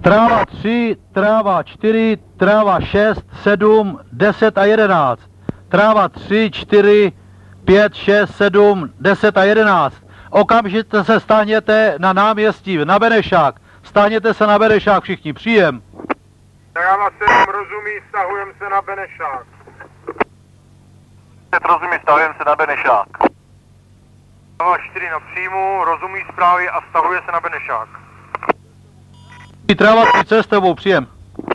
Tráva 3, tráva 4, tráva 6, 7, 10 a 11. Tráva 3, 4, 5, 6, 7, 10 a 11. Okamžitě se stáhněte na náměstí, na Benešák. Stáhněte se na Benešák všichni, příjem. Tráva 7 rozumí, stahujeme se na Benešák. Rozumí, stahujeme se na Benešák. Tráva 4 na příjmu, rozumí zprávy a stahuje se na Benešák. Tráva 3, co je s tebou, příjem.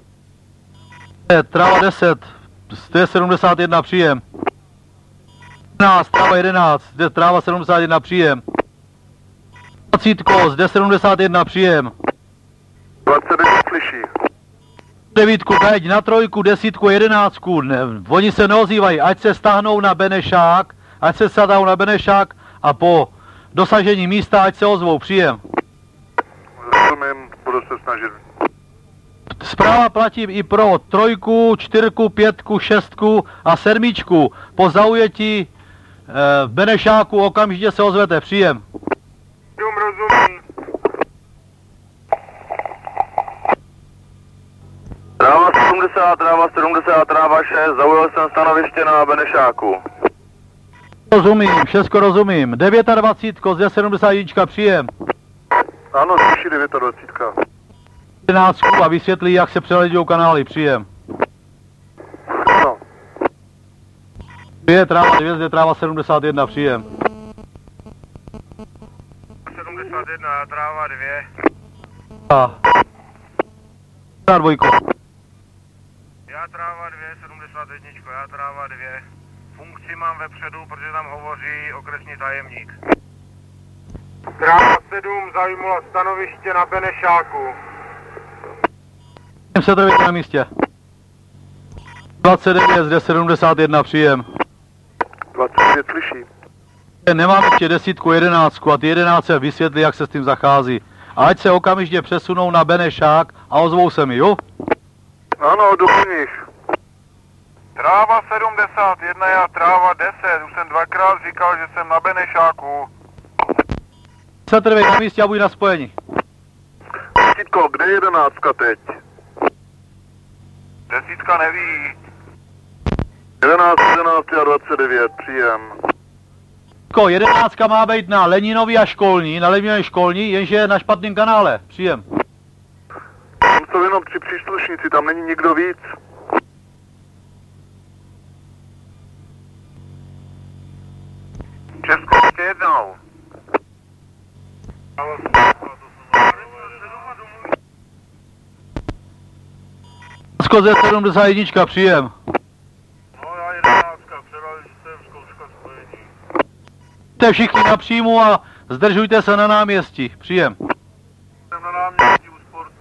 Tráva 10, 171, příjem. 11, tráva 11, tráva 71, příjem. 20, zde 71, příjem. 29 slyší. 9, dajď na 3, 10, 11, oni se neozývají, ať se stáhnou na Benešák, ať se sadou na Benešák a po dosažení místa, ať se ozvou, příjem. Rozumím, budu se snažit. Zpráva platí i pro 3, 4, 5, 6 a 7. Po zaujetí v Benešáku okamžitě se ozvete, příjem. Rozumí. Tráva 70, tráva 6, zaujal jsem stanoviště na Benešáku. Rozumím, všechno rozumím. 29, zde 71, příjem. Ano, slyší 29. 11 a vysvětlí, jak se přeleďou kanály, příjem. No. 2, tráva 2, zde tráva 71, příjem. 71, tráva 2. A 2. Já tráva 2, 71, já tráva 2. Funkci mám vepředu, protože tam hovoří okresní tajemník. Tráva 7 zajmula stanoviště na Benešáku. Se trvit na místě. 29, zde 71, příjem. 29 slyší. Nemám ještě 10, 11 a ty 11 se vysvětlí, jak se s tím zachází. A ať se okamžitě přesunou na Benešák a ozvou se mi, jo? Ano, doplníš. Tráva 71, já tráva 10. Už jsem dvakrát říkal, že jsem na Benešáku. Se trvej na místě a buď na spojení. Desítko, kde je 11 teď? Desítka neví. 11 a 29, příjem. 11 má být na Leninovi a školní, na Leninově školní, jenže je na špatném kanále, příjem. Tam jsou jenom 3 příslušníci, tam není nikdo víc. Česko ještě jednou. Ze 71, příjem. No já 11, předali jsem zkouška spojení. Jste všichni na příjmu a zdržujte se na náměstí, příjem. Jsem na náměstí u sportu.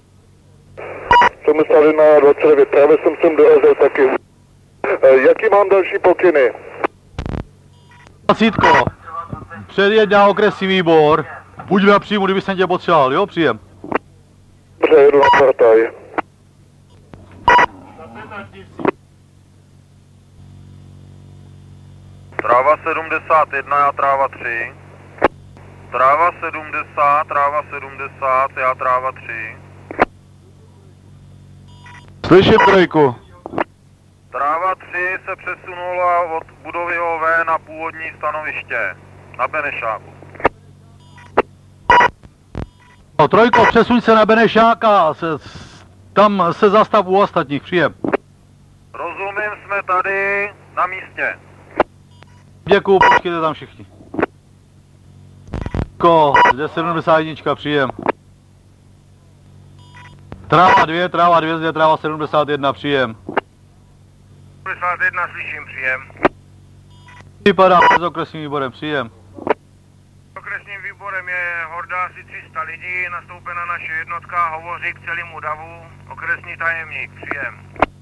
71 a 29, právě jsem sem dorazil taky. Jaký mám další pokyny? 20, předjeď na okresní výbor, buď na příjmu, kdyby jsem tě potřeboval, jo, příjem. Dobře, jedu na partaj. Tráva 71, já tráva 3. Tráva 70, já tráva 3. Slyším 3. Tráva 3 se přesunula od budovy OV na původní stanoviště, na Benešáku. No 3, přesuň se na Benešák a tam se zastav u ostatních, příjem. Rozumím, jsme tady na místě. Děkuju, počkejte tam všichni. Zde 71, příjem. Tráva 2, zde tráva 71, příjem. 71 slyším, příjem. Vypadá s okresním výborem, příjem. Okresním výborem je horda asi 300 lidí, nastoupena naše jednotka, hovoří k celému davu, okresní tajemník, příjem.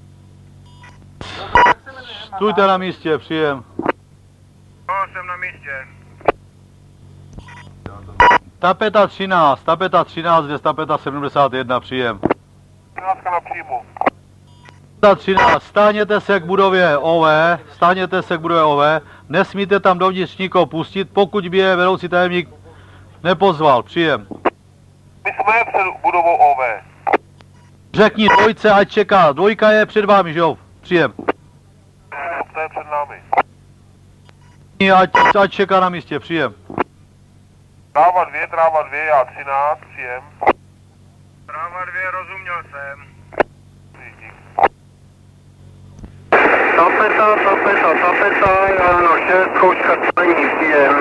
Stůjte na místě, příjem. No, jsem na místě. Tapeta 13, zde tapeta 71, příjem. 13 na příjmu. Tapeta 13, stáhněte se k budově OV, nesmíte tam dovnitř nikoho pustit, pokud by je vedoucí tajemník nepozval, příjem. My jsme před budovou OV. Řekni dvojce, ať čeká. Dvojka je před vámi, že jo? Příjem. To je před námi. Ať čeká na místě, příjem. Tráva 2, já 13, příjem. Tráva 2, rozuměl jsem. Tapeta, Jano 6, zkouška celení, příjem.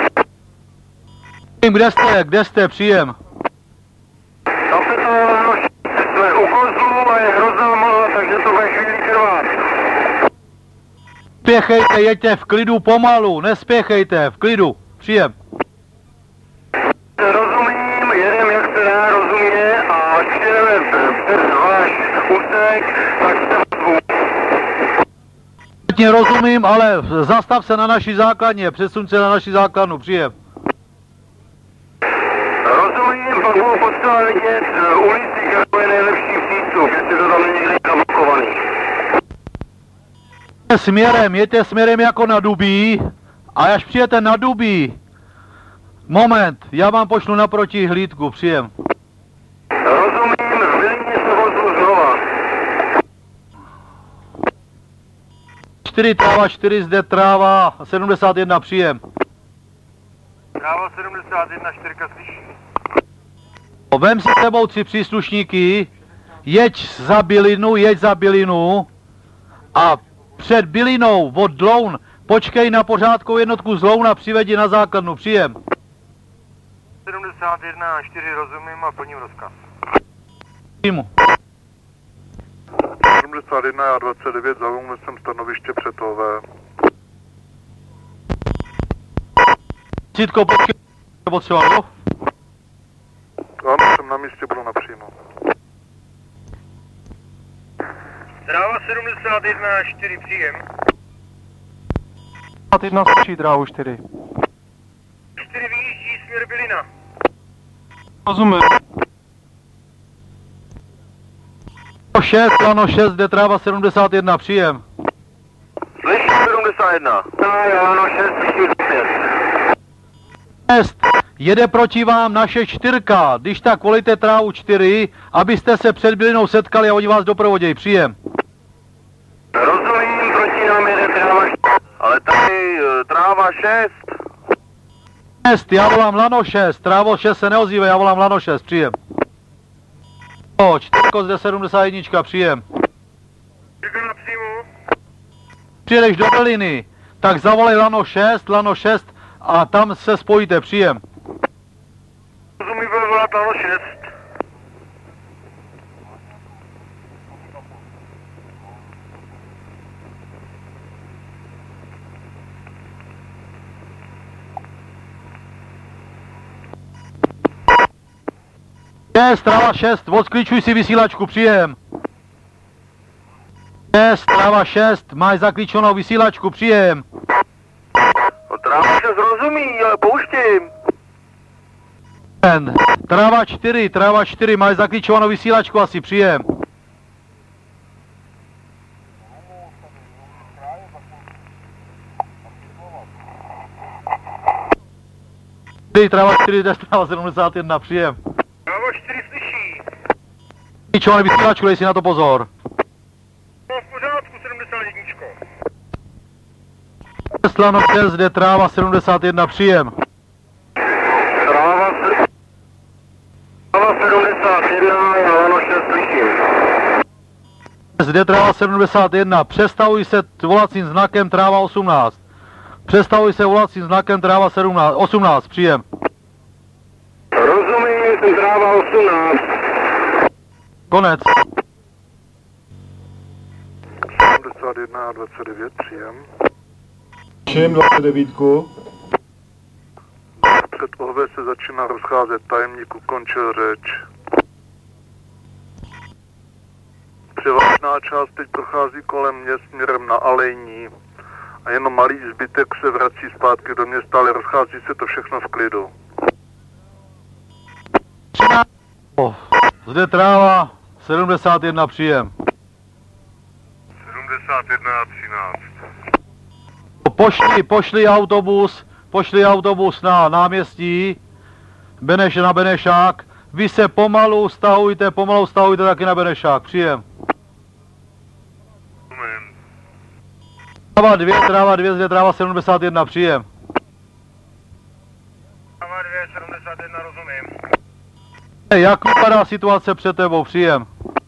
Kde jste, příjem? Tapeta, Jano 6, jsme u kozlu a je hrozná mlha, takže to ve chvíli trvá. Nespěchejte, jeďte v klidu pomalu, nespěchejte, v klidu, příjem. Rozumím, jedem jak se dá, rozumně a až jedeme přes váš úsek, tak se vzvu. Rozumím, ale zastav se na naší základně, přesuň se na naši základnu, příjem. Rozumím, pak budu potřeba vidět ulici, která je nejlepší přístup, jestli to tam není někde zablokovaný. Jeďte směrem jako na Dubí a až přijete na Dubí, moment, já vám pošlu naproti hlídku, příjem. Rozumím, zbylině se vozdu znova. 4 tráva, 4 zde tráva, 71 příjem. Tráva 71, 4 slyší. Vem si s sebou 3 příslušníky, jeď za bylinu a před bylinou od Dloun počkej na pořádkovou jednotku z Louna, přivedi na základnu, příjem. 71, 4 rozumím a plním rozkaz. 71 a 29, zaujmul jsem stanoviště před OV. Cítko, počkej, potřeba, no? Ano, jsem na místě, budu napřímo. Dráva 71, 4 příjem. 71 slyší dráhu 4. 4 vyjíždí směr Bylina. Rozumím. 6, Lano 6, jde tráva 71, příjem. Slyším 71. Ano, 6, slyším 5. 6, jede proti vám naše 4, když tak volíte trávu 4, abyste se před bylinou setkali a oni vás doprovodějí, příjem. Rozumím, proti nám jede tráva 4. Ale tady tráva 6. 6, já volám Lano 6, trávo 6 se neozývá, já volám Lano 6, příjem. 4 zde 71, příjem. Čeká na příjmu. Přijedeš do Byliny, tak zavolej Lano 6 a tam se spojíte, příjem. Rozumím, bude volat Lano 6. Tráva 6, odklíčuj si vysílačku, příjem. Tráva 6, máš zaklíčenou vysílačku, příjem. Tráva 6 rozumí, ale pouštím. Tráva 4, máš zaklíčovanou vysílačku asi, příjem. Tráva 4, jde tráva 71, příjem. Tráva 4 slyší. Zaklíčovanou vysílačku, dej si na to pozor. No v pořádku, 71. Lano 6, jde tráva 71, příjem. Tráva 71, já Lano 6 slyším. Zde tráva 71, přestavuj se volacím znakem tráva 18. Přestavuj se volacím znakem tráva 18, příjem. Rozumím, jsem tráva 18. Konec. 71 a 29, příjem. Čím 29? Před OV se začíná rozcházet, tajemník ukončil řeč. Převážná část teď prochází kolem mě směrem na Alejní a jenom malý zbytek se vrací zpátky do města, ale rozchází se to všechno v klidu. Zde tráva 71, příjem. 71 a 13. Pošli autobus na náměstí, na Benešák, vy se pomalu stahujte taky na Benešák, příjem. Rozumím. Tráva 2, zde tráva 71, příjem. Tráva 2, 71, rozumím. Jak vypadá situace před tebou, příjem?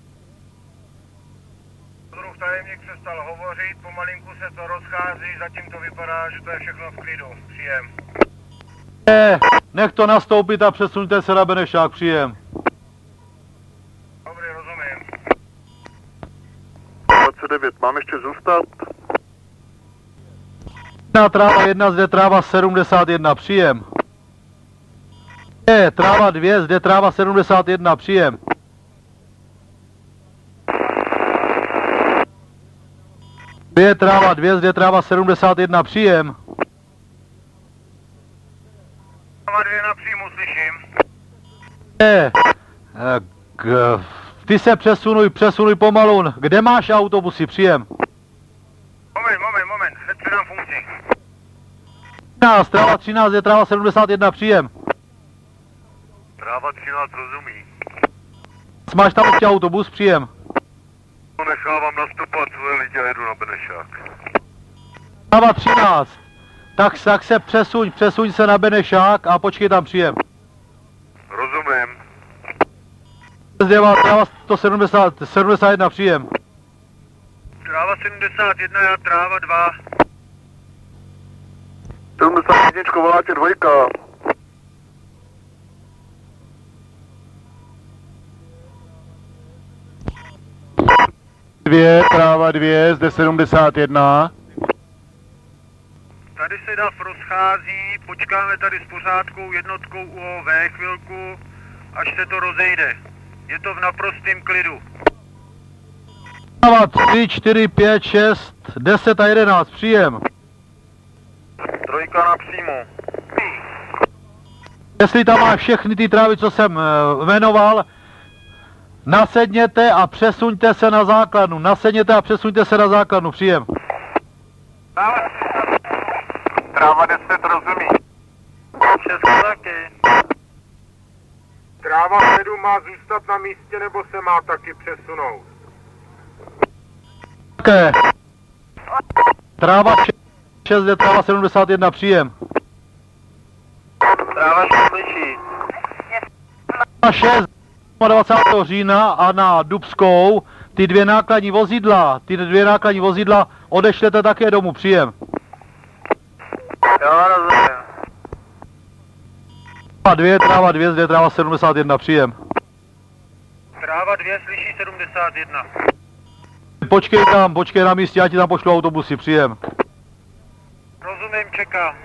Druh tajemník přestal hovořit, pomalinku se to rozchází, zatím to vypadá, že to je všechno v klidu. Příjem. Nech to nastoupit a přesuňte se na Benešák, příjem. Dobrý, rozumím. 29, mám ještě zůstat? Tráva 1, zde tráva 71, příjem. Tráva 2, zde tráva 71, příjem. Tráva 2, zde tráva 71, příjem. Tráva 2 na příjmu, slyším. Ty se přesunuj pomalu. Kde máš autobusy, příjem? Moment, hned předám funkci. Tráva 13, zde tráva 71, příjem. Tráva 13, rozumí. Máš tam ještě autobus, příjem. Nechávám nastupovat svoje lidi a jedu na Benešák. Tráva 13. Tak se přesuň se na Benešák a počkej tam, příjem. Rozumím. Zde má tráva 171, příjem. Tráva 71, já tráva 2. 71, voláte 2. Tráva 2, zde 71. Tady se DAF rozchází, počkáme tady s pořádkou jednotkou UOV chvilku, až se to rozejde. Je to v naprostém klidu. Tráva 3, 4, 5, 6, 10 a 11, příjem. 3 na příjmu. Jestli tam máš všechny ty trávy, co jsem jmenoval, nasedněte a přesuňte se na základnu. Příjem. Tráva 10, rozumí. 6 taky. Tráva 7 má zůstat na místě, nebo se má taky přesunout? Také. Tráva 6, je tráva 71, příjem. Tráva 6 slyší. Tráva 6, 20. října a na Dubskou ty dvě nákladní vozidla odešlete také domů, příjem. Já rozumím. Tráva 2, zde tráva 71, příjem. Tráva 2 slyší 71. Počkej na místě, já ti tam pošlu autobusy, příjem. Rozumím, čekám.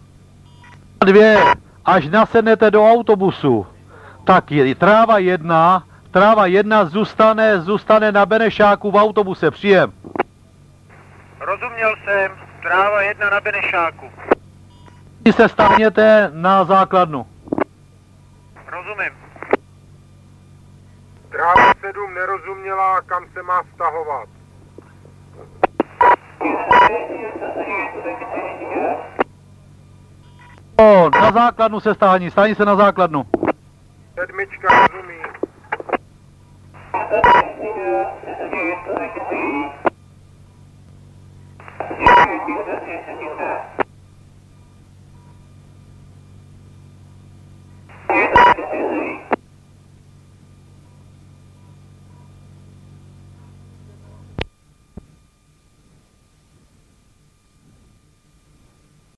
2, až nasednete do autobusu, tak tráva 1 zůstane na Benešáku v autobuse, příjem. Rozuměl jsem. Tráva 1 na Benešáku. Vy se stáhněte na základnu. Rozumím. Tráva 7 nerozuměla, kam se má vztahovat. Na základnu se stáhni se na základnu. 7 rozumí.